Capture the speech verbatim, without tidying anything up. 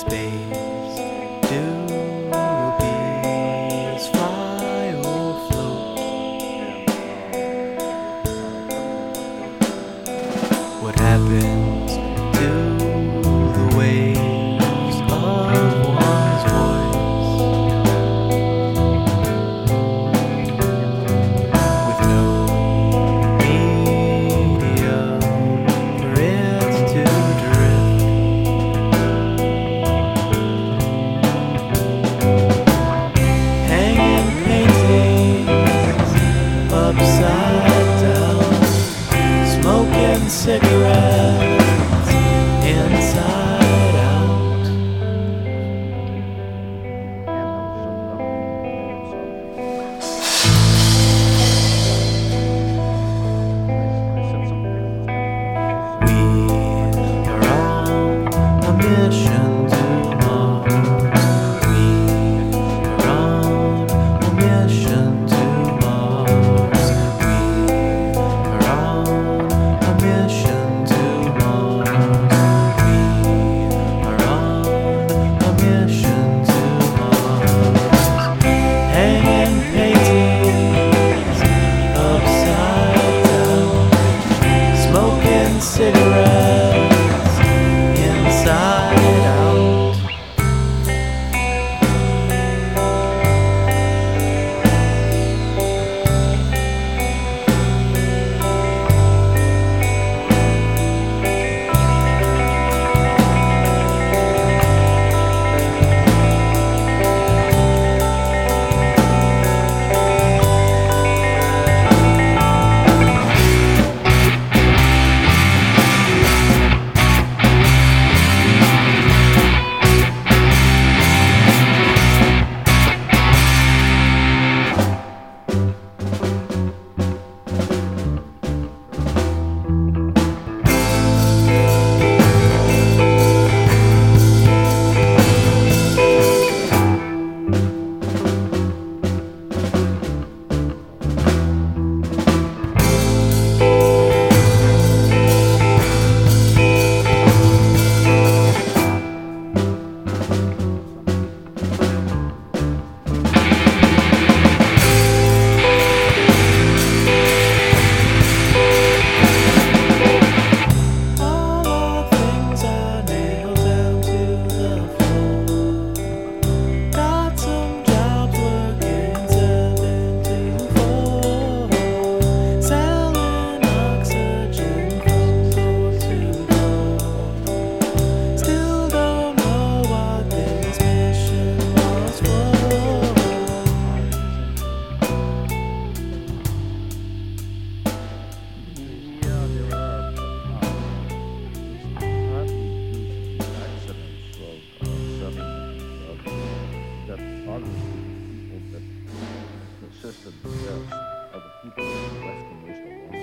space. Do bees fly or float? What happens to the waves of one's voice with no medium for it to drift? Hanging paintings upside down, smoking cigarettes inside out. We are on a mission to Mars. We are on a mission to Mars. We are on a mission to Mars. We are on a mission to Mars. Hanging paintings upside down, smoking cigarettes inside out. All our things are nailed down to the floor. Got some jobs working seven to four, selling oxygen from door to door. Still don't know what this mission was for. Yeah, there are uh, partly due to the accidents of uh, seventies uh, that obviously the people that consisted the best are the people that left the most alone.